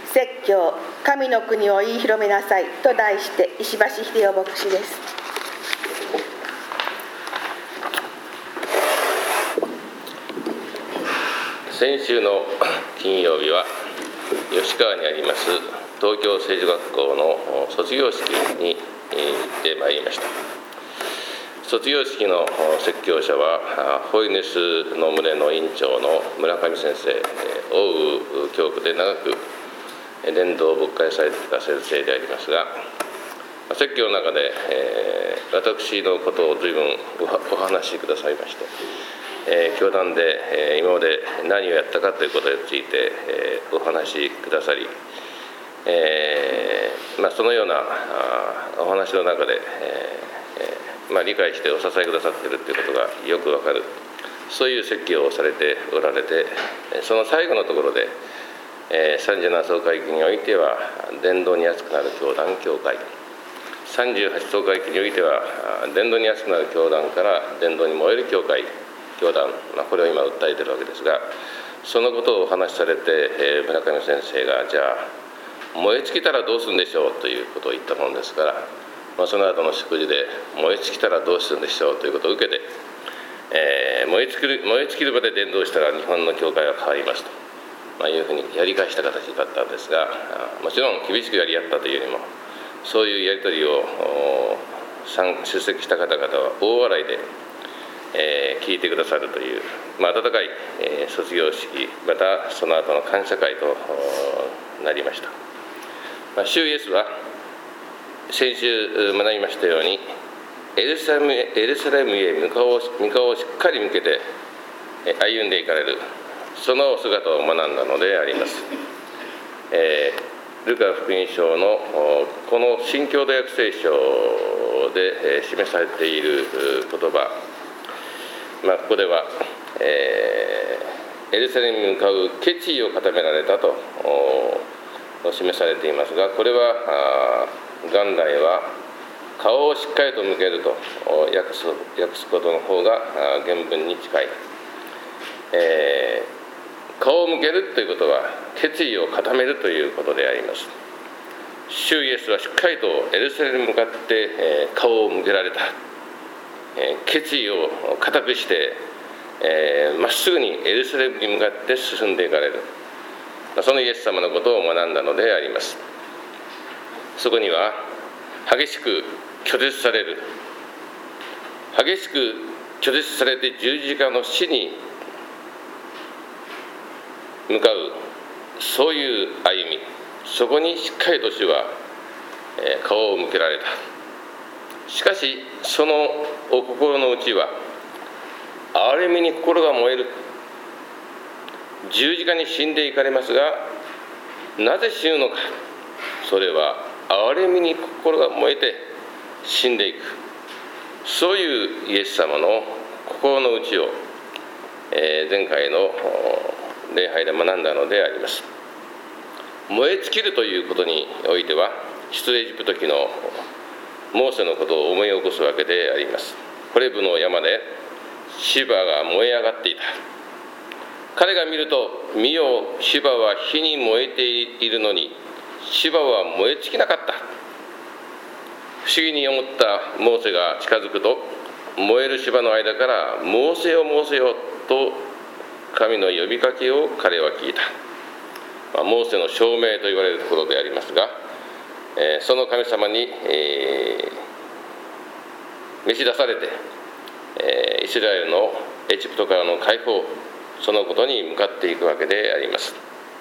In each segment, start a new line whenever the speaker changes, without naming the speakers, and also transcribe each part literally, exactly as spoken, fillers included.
説教神の国を言い広めなさいと題して石橋秀夫牧師です。
先週の金曜日は吉川にあります東京聖女学校の卒業式に行ってまいりました。卒業式の説教者はホイネスの群れの院長の村上先生、奥羽教区で長く伝道を牧会されてきた先生でありますが、説教の中で、えー、私のことを随分お話しくださいまして、えー、教団で、えー、今まで何をやったかということについて、えー、お話しくださり、えーまあ、そのようなお話の中で、えーまあ、理解してお支えくださっているということがよくわかる、そういう説教をされておられて、その最後のところで、えー、さんじゅうなな総会期においては伝道に熱くなる教団教会、さんじゅうはち総会期においては伝道に熱くなる教団から伝道に燃える教会教団、まあ、これを今訴えているわけですが、そのことをお話しされて、えー、村上先生がじゃあ燃え尽きたらどうするんでしょうということを言ったものですから、まあ、その後の祝辞で燃え尽きたらどうするんでしょうということを受けて、えー、燃え尽きる燃え尽きるまで伝道したら日本の教会は変わりますと、まあ、いうふうにやり返した形だったんですが、もちろん厳しくやり合ったというよりも、そういうやり取りを出席した方々は大笑いで、えー、聞いてくださるという、まあ、温かい、えー、卒業式、またその後の感謝会となりました。まあ、主イエスは先週学びましたように、エルサレムへ、エルサレムへ向顔を、向顔をしっかり向けて歩んでいかれる、その姿を学んだのであります。えー、ルカ福音書のこの新共同訳聖書で示されている言葉、まあ、ここでは、えー、エルサレムに向かう決意を固められたと示されていますが、これは元来は顔をしっかりと向けると訳す、訳すことの方が原文に近い。えー、顔を向けるということは決意を固めるということであります。主イエスはしっかりとエルサレムに向かって顔を向けられた。決意を固くしてえー、まっすぐにエルサレムに向かって進んでいかれる、そのイエス様のことを学んだのであります。そこには激しく拒絶される、激しく拒絶されて十字架の死に向かう、そういう歩み、そこにしっかりと主は、えー、顔を向けられた。しかしそのお心の内は憐れみに心が燃える。十字架に死んでいかれますが、なぜ死ぬのか。それは憐れみに心が燃えて死んでいく、そういうイエス様の心の内を、えー、前回の礼拝で学んだのであります。燃え尽きるということにおいては、出エジプト記のモーセのことを思い起こすわけであります。ホレブの山でシバが燃え上がっていた。彼が見ると、見よ、シバは火に燃えているのにシバは燃え尽きなかった。不思議に思ったモーセが近づくと、燃えるシバの間からモーセよモーセよと神の呼びかけを彼は聞いた。まあ、モーセの証明と言われるところでありますが、えー、その神様に、えー、召し出されて、イスラエルのエジプトからの解放、そのことに向かっていくわけであります。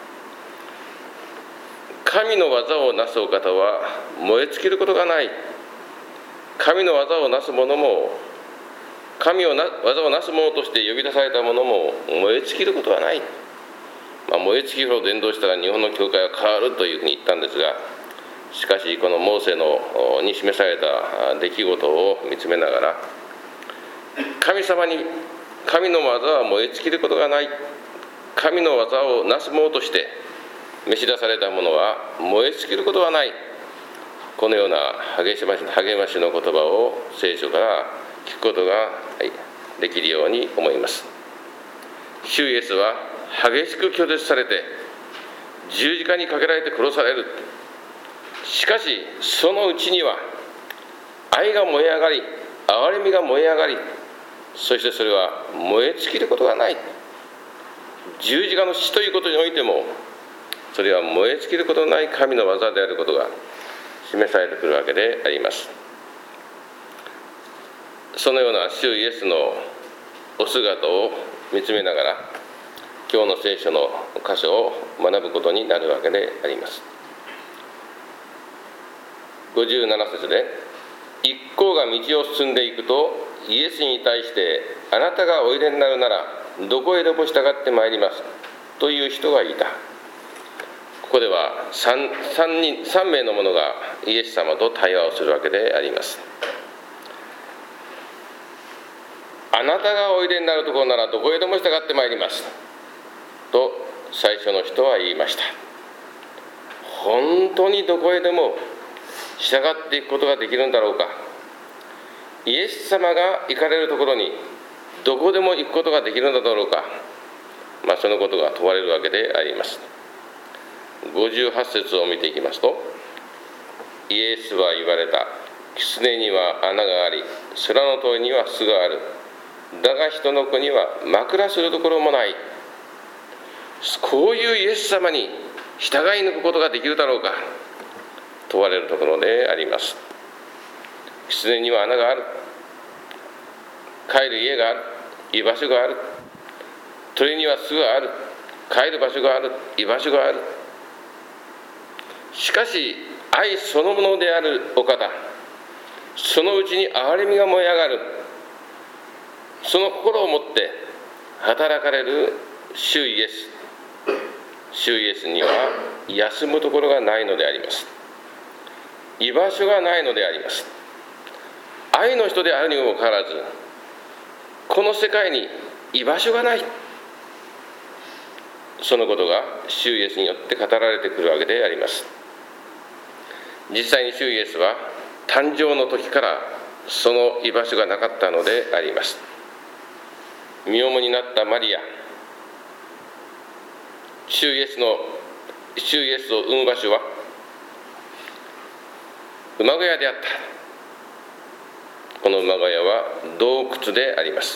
神の技をなすお方は燃え尽きることがない。神の技をなす者も、神をな技をなす者として呼び出された者も燃え尽きることはない。まあ、燃え尽きるほど伝道したら日本の教会は変わるというふうに言ったんですが、しかしこのモーセのに示された出来事を見つめながら、神様に神の技は燃え尽きることがない。神の技をなす者として召し出された者は燃え尽きることはない。このような励まし、励ましの言葉を聖書から聞くことができるように思います。主イエスは激しく拒絶されて十字架にかけられて殺される。しかしそのうちには愛が燃え上がり、憐れみが燃え上がり、そしてそれは燃え尽きることがない。十字架の死ということにおいても、それは燃え尽きることのない神の技であることが示されてくるわけであります。そのような主イエスのお姿を見つめながら、今日の聖書の箇所を学ぶことになるわけであります。ごじゅうなな節で、一行が道を進んでいくと、イエスに対して、あなたがおいでになるなら、どこへでも従ってまいりますという人がいた。ここでは 3, 3, 人さん名の者がイエス様と対話をするわけであります。あなたがおいでになるところならどこへでも従ってまいりますと最初の人は言いました。本当にどこへでも従っていくことができるんだろうか。イエス様が行かれるところにどこでも行くことができるのだろうか。まあ、そのことが問われるわけであります。ごじゅうはち節を見ていきますと、イエスは言われた。狐には穴があり、空の鳥には巣がある。だが人の子には枕するところもない。こういうイエス様に従い抜くことができるだろうか、問われるところであります。狐には穴がある。帰る家がある。居場所がある。鳥には巣がある。帰る場所がある。居場所がある。しかし愛そのものであるお方、そのうちに憐れみが燃え上がる。その心を持って働かれる主イエス。主イエスには休むところがないのであります。居場所がないのであります。愛の人であるにもかかわらず、この世界に居場所がない。そのことが主イエスによって語られてくるわけであります。実際に主イエスは誕生の時からその居場所がなかったのであります。身重になったマリア、主イエスの主イエスを産む場所は馬小屋であった。この馬小屋は洞窟であります。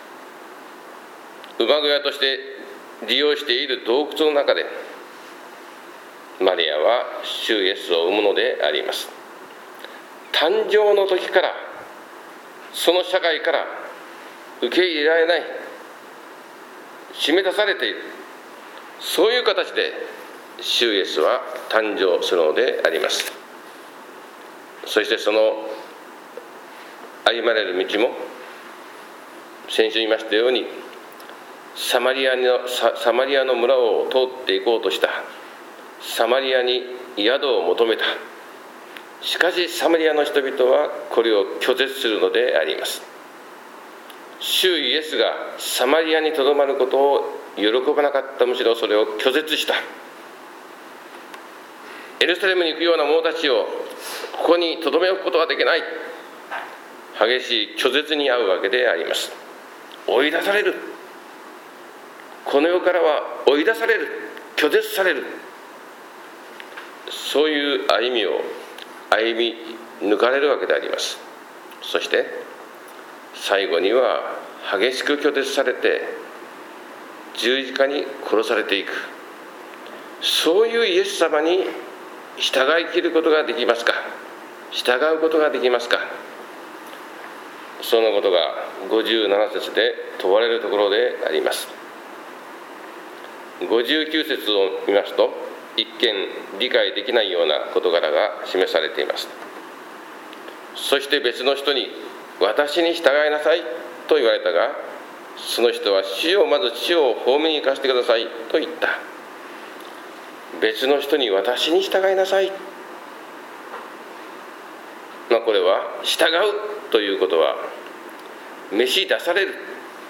馬小屋として利用している洞窟の中でマリアは主イエスを産むのであります。誕生の時からその社会から受け入れられない、締め出されている、そういう形で主イエスは誕生するのであります。そしてその歩まれる道も、先週言いましたように、サマリアの、サ、サマリアの村を通っていこうとしたサマリアに宿を求めた。しかしサマリアの人々はこれを拒絶するのであります。主イエスがサマリアにとどまることを喜ばなかった。むしろそれを拒絶した。エルサレムに行くような者たちをここにとどめ置くことはできない。激しい拒絶に遭うわけであります。追い出される。この世からは追い出される。拒絶される。そういう歩みを歩み抜かれるわけであります。そして最後には激しく拒絶されて十字架に殺されていく。そういうイエス様に従い切ることができますか。従うことができますか。そのことがごじゅうなな節で問われるところであります。ごじゅうきゅう節を見ますと、一見理解できないような事柄が示されています。そして別の人に、私に従いなさいと言われたが、その人は主よ、まず地を葬りに行かせてくださいと言った。別の人に私に従いなさい。まあ、これは従うということは召し出される、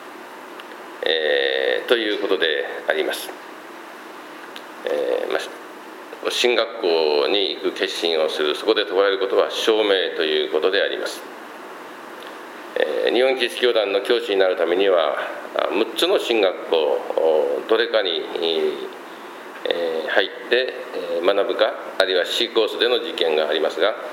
えー、ということであります。えーまあ、進学校に行く決心をする、そこで問われることは証明ということであります。えー、日本キリスト教団の教師になるためにはむっつの進学校どれかにえー、入って学ぶか、あるいは C コースでの受験がありますが、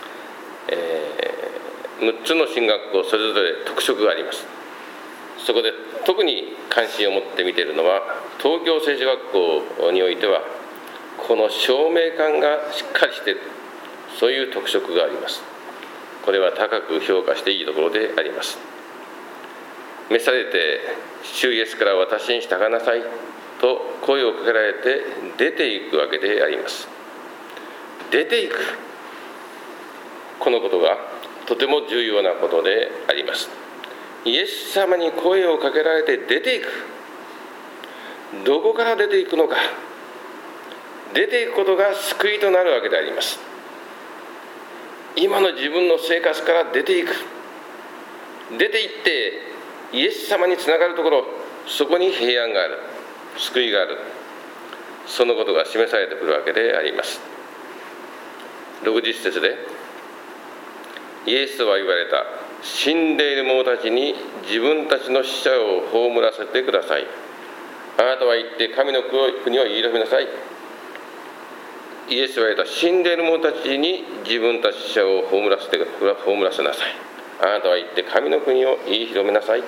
えー、むっつの進学校それぞれ特色があります。そこで特に関心を持って見ているのは、東京政治学校においてはこの証明感がしっかりしている、そういう特色があります。これは高く評価していいところであります。召されて主イエスから私に従いなさいと声をかけられて出ていくわけであります。出ていく、このことがとても重要なことであります。イエス様に声をかけられて出ていく。どこから出ていくのか。出ていくことが救いとなるわけであります。今の自分の生活から出ていく。出ていってイエス様につながるところ、そこに平安がある、救いがある、そのことが示されてくるわけであります。ろくじゅっ節でイエスは言われた。死んでいる者たちに自分たちの死者を葬らせてください。あなたは行って神の国を言い広めなさい。イエスは言われた。死んでいる者たちに自分たちの死者を葬らせて葬らせなさい。あなたは行って神の国を言い広めなさい。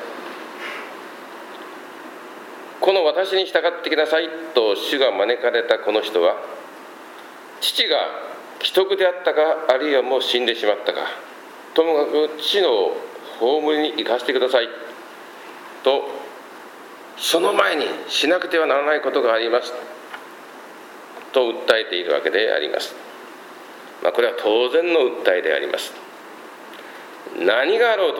この私に従ってきなさいと主が招かれたこの人は、父が危篤であったか、あるいはもう死んでしまったか、ともかく父の葬りに行かせてくださいと、その前にしなくてはならないことがありますと訴えているわけであります。まあ、これは当然の訴えであります。何があろうと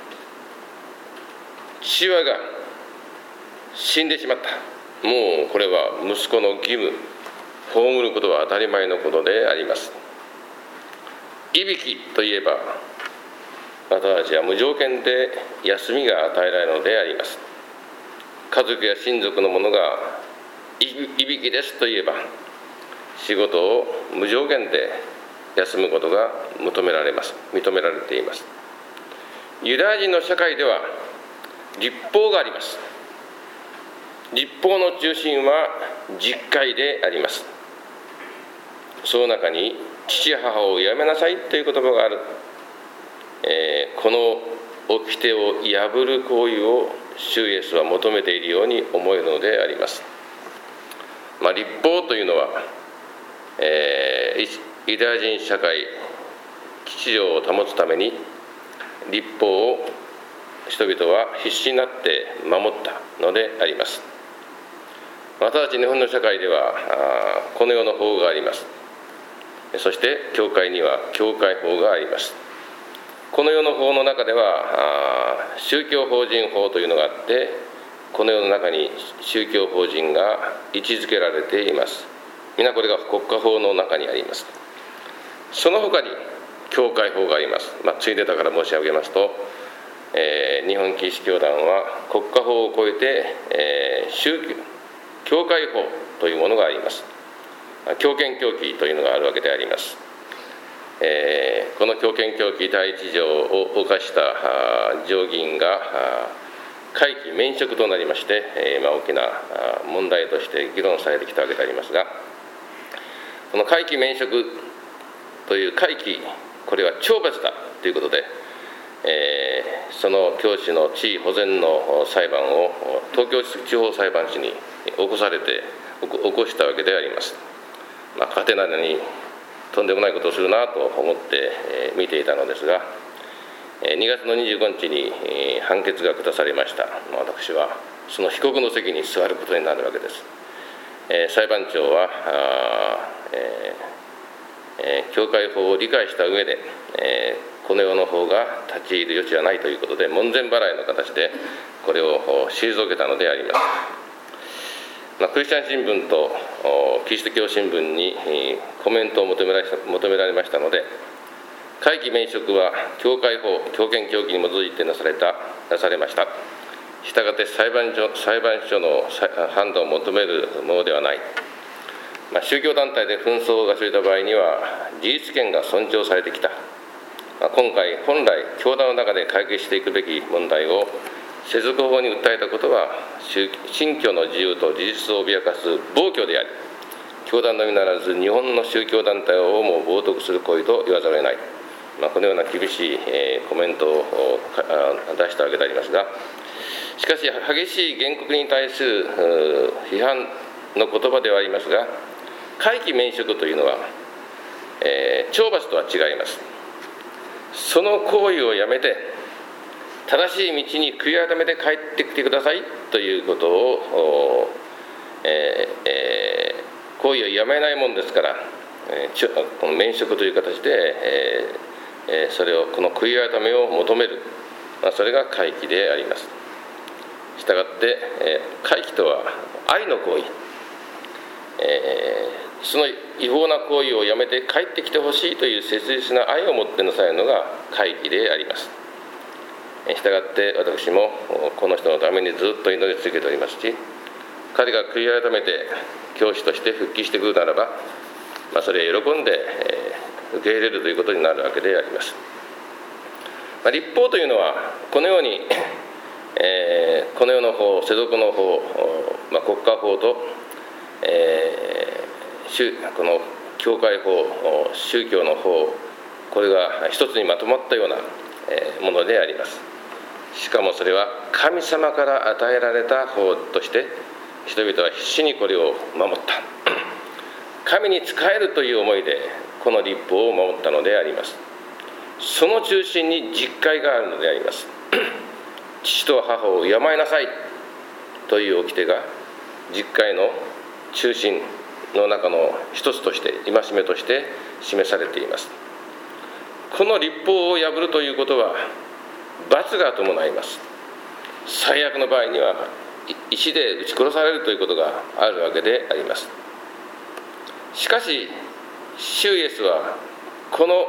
父親が死んでしまった、もうこれは息子の義務、葬ることは当たり前のことであります。いびきといえば、私たちは無条件で休みが与えられるのであります。家族や親族の者がいびきですといえば、仕事を無条件で休むことが求められます、認められています。ユダヤ人の社会では律法があります。律法の中心は実戒であります。その中に父母をやめなさいという言葉がある。えー、この掟を破る行為を主イエスは求めているように思えるのであります。まあ、律法というのは、えー、ユダヤ人社会秩序を保つために律法を人々は必死になって守ったのであります。私たち日本の社会ではこの世の法があります。そして教会には教会法があります。この世の法の中では宗教法人法というのがあって、この世の中に宗教法人が位置づけられています。皆これが国家法の中にあります。その他に教会法があります。まあ、ついでだから申し上げますと、えー、日本キリスト教団は国家法を超えて、えー、宗教教会法というものがあります。強権教規というのがあるわけであります。えー、この強権教規第一条を犯した上議員が会期免職となりまして、えーまあ、大きな問題として議論されてきたわけでありますが、この会期免職という会期、これは懲罰だということで、えー、その教師の地位保全の裁判を東京地方裁判所に起こされて起こしたわけであります。まあ、勝手なのにとんでもないことをするなと思って見ていたのですが、にがつのにじゅうごにちに判決が下されました。私はその被告の席に座ることになるわけです。裁判長は教会法を理解した上で、この世の法が立ち入る余地はないということで、門前払いの形でこれを退けたのであります。まあ、クリスチャン新聞とキリスト教新聞にコメントを求められ求められましたので、会期免職は教会法、教権教規に基づいてなされたなされました。したがって裁判所裁判所の判断を求めるものではない。まあ、宗教団体で紛争が生じた場合には事実権が尊重されてきた。まあ、今回本来教団の中で解決していくべき問題を世俗法に訴えたことは信教の自由と自立を脅かす暴挙であり、 教団のみならず日本の宗教団体をも冒涜する行為と言わざるを得ない、まあ、このような厳しい、えー、コメントを出したわけでありますが、しかし激しい原告に対する批判の言葉ではありますが、会期免職というのは、えー、懲罰とは違います。その行為をやめて正しい道に悔い改めて帰ってきてくださいということを、えーえー、行為をやめないもんですから、えー、この免職という形で、えー、それをこの悔い改めを求める、まあ、それが会期であります。したがって、えー、会期とは愛の行為、えー、その違法な行為をやめて帰ってきてほしいという切実な愛を持ってなされるのが会期であります。したがって私もこの人のためにずっと祈り続けておりますし、彼が悔い改めて教師として復帰してくるならば、まあ、それを喜んで、えー、受け入れるということになるわけであります。まあ、立法というのはこのようにえー、この世の法、世俗の法、まあ、国家法と、えー、この教会法、宗教の法、これが一つにまとまったようなものであります。しかもそれは神様から与えられた法として人々は必死にこれを守った。神に仕えるという思いでこの立法を守ったのであります。その中心に実戒があるのであります。父と母を敬いなさいという掟が実戒の中心の中の一つとして、戒めとして示されています。この律法を破るということは罰が伴います。最悪の場合には石で撃ち殺されるということがあるわけであります。しかし主イエスはこの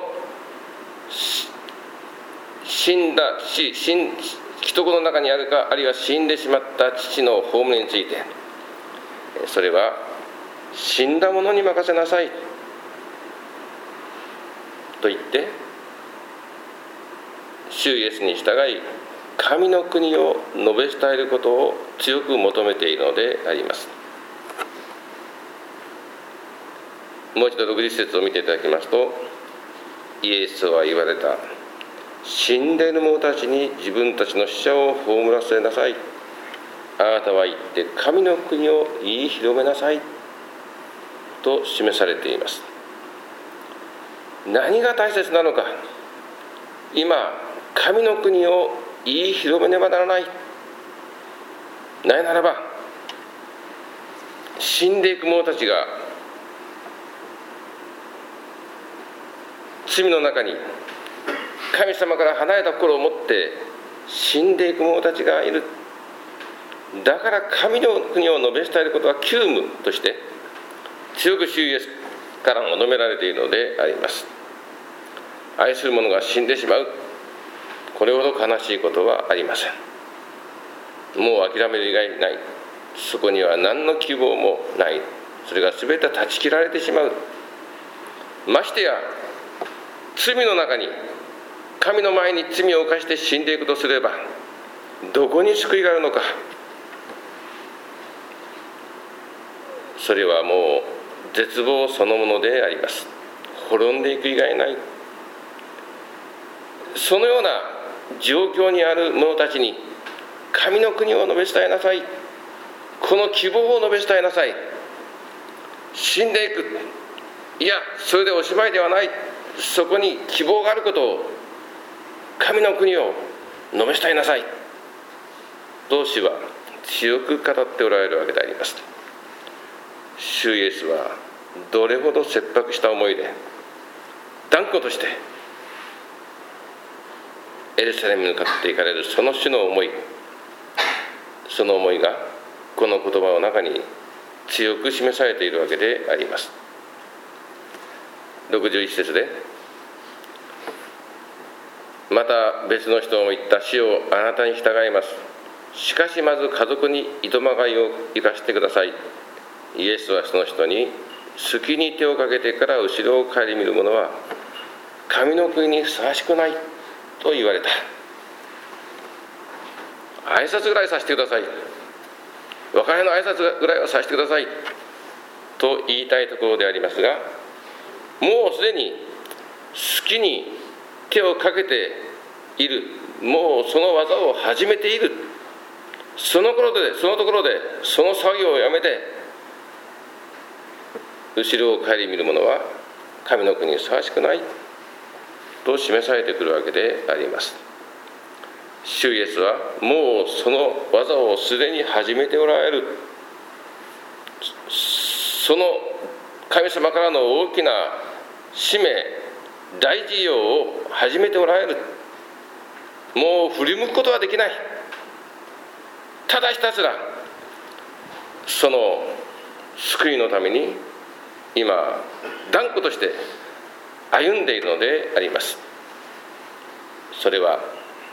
死んだ死死ん既得の中にあるか、あるいは死んでしまった父の葬りについて、それは死んだ者に任せなさいと言って主イエスに従い神の国を述べ伝えることを強く求めているのであります。もう一度ろくじゅっ節を見ていただきますと、イエスは言われた。死んでいる者たちに自分たちの死者を葬らせなさい。あなたは行って神の国を言い広めなさいと示されています。何が大切なのか。今神の国を言い広めねばならない。なぜならば死んでいく者たちが罪の中に神様から離れた心を持って死んでいく者たちがいる。だから神の国を述べ伝えることは急務として強く主イエスから求められているのであります。愛する者が死んでしまう、これほど悲しいことはありません。もう諦める以外にない。そこには何の希望もない。それが全て断ち切られてしまう。ましてや罪の中に神の前に罪を犯して死んでいくとすればどこに救いがあるのか。それはもう絶望そのものであります。滅んでいく以外ない。そのような状況にある者たちに神の国を述べ伝えなさい。この希望を述べ伝えなさい。死んでいく、いやそれでおしまいではない。そこに希望があることを、神の国を述べ伝えなさいと主は強く語っておられるわけであります。主イエスはどれほど切迫した思いで断固としてエルサレムに向かって行かれるその主の思い、その思いがこの言葉の中に強く示されているわけであります。ろくじゅういち節で、また別の人も言った。主をあなたに従います。しかしまず家族にいとまがいを生かしてください。イエスはその人に、隙に手をかけてから後ろを顧みる者は神の国にふさわしくないと言われた。挨拶ぐらいさせてください。別れの挨拶ぐらいはさせてください。 と言いたいところでありますが、もうすでに好きに手をかけている、もうその技を始めている、その頃でそのところでその作業をやめて後ろを顧みる者は神の国にふさわしくないと示されてくるわけであります。主イエスはもうその技をすでに始めておられる、その神様からの大きな使命、大事業を始めておられる。もう振り向くことはできない。ただひたすらその救いのために今断固として歩んでいるのであります。それは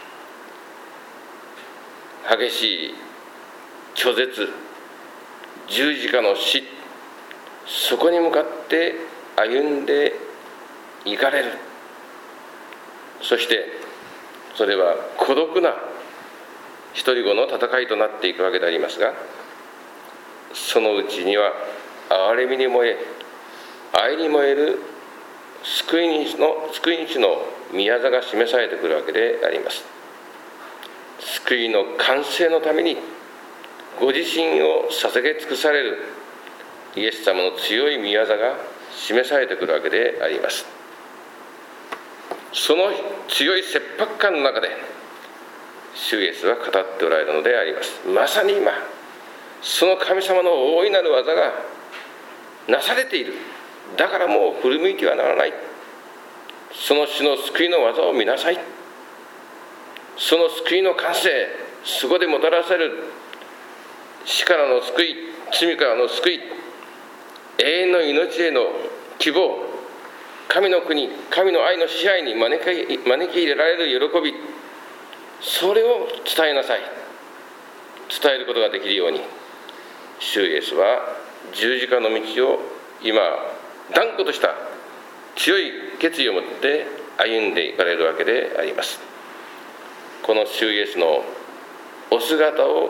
激しい拒絶、十字架の死、そこに向かって歩んでいかれる。そしてそれは孤独な一人子の戦いとなっていくわけでありますが、そのうちには憐れみに燃え、愛に燃える救い主の救い主の宮座が示されてくるわけであります。救いの完成のためにご自身を捧げ尽くされるイエス様の強い宮座が示されてくるわけであります。その強い切迫感の中で主イエスは語っておられるのであります。まさに今その神様の大いなる技がなされている。だからもう振り向いてはならない。その主の救いの技を見なさい。その救いの完成、そこでもたらされる死からの救い、罪からの救い、永遠の命への希望、神の国、神の愛の支配に招き、招き入れられる喜び、それを伝えなさい。伝えることができるように主イエスは十字架の道を今断固とした強い決意を持って歩んでいかれるわけであります。この主イエスのお姿を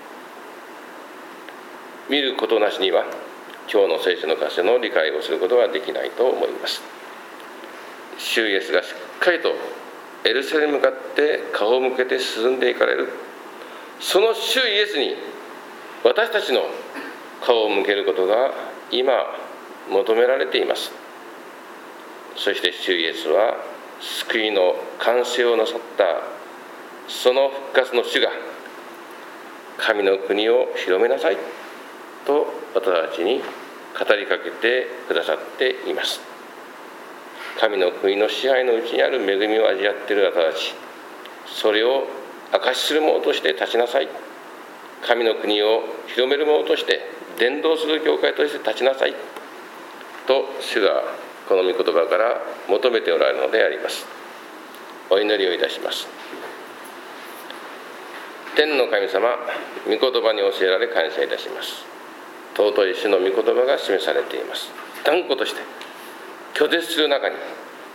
見ることなしには今日の聖書の箇所の理解をすることはできないと思います。主イエスがしっかりとエルサレムに向かって顔を向けて進んでいかれる、その主イエスに私たちの顔を向けることが今求められています。そして主イエスは救いの完成をなさったその復活の主が神の国を広めなさいと私たちに語りかけてくださっています。神の国の支配のうちにある恵みを味わっている私たち、それを証しする者として立ちなさい。神の国を広める者として伝道する教会として立ちなさいと主がこの御言葉から求めておられるのであります。お祈りをいたします。天の神様、御言葉に教えられ感謝いたします。尊い主の御言葉が示されています。断固として拒絶する中に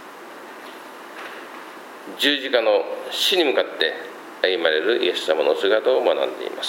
十字架の死に向かって歩まれるイエス様の姿を学んでいます。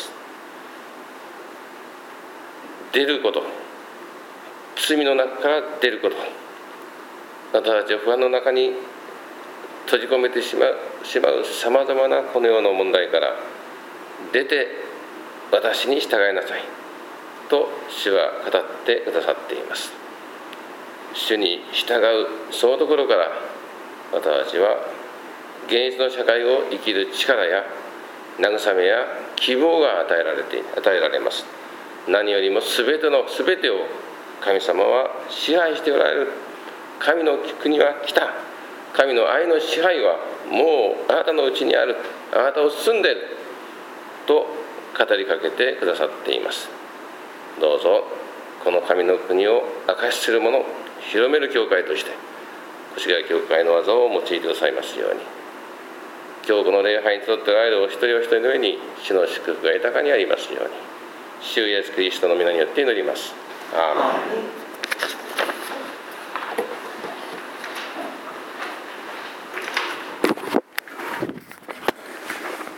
出ること、罪の中から出ること、私たちは不安の中に閉じ込めてしまうさまざまなこの世の問題から出て私に従いなさいと主は語ってくださっています。主に従うそのところから私たちは現実の社会を生きる力や慰めや希望が与えられて与えられます。何よりも全ての全てを神様は支配しておられる。神の国は来た。神の愛の支配はもうあなたのうちにある。あなたを包んでいると語りかけてくださっています。どうぞこの神の国を証しする者、広める教会として越谷教会の技を用いてくださいますように、今日この礼拝に集っておられるお一人お一人の上に主の祝福が豊かにありますように、主イエスキリストの皆によって祈ります。アーメン。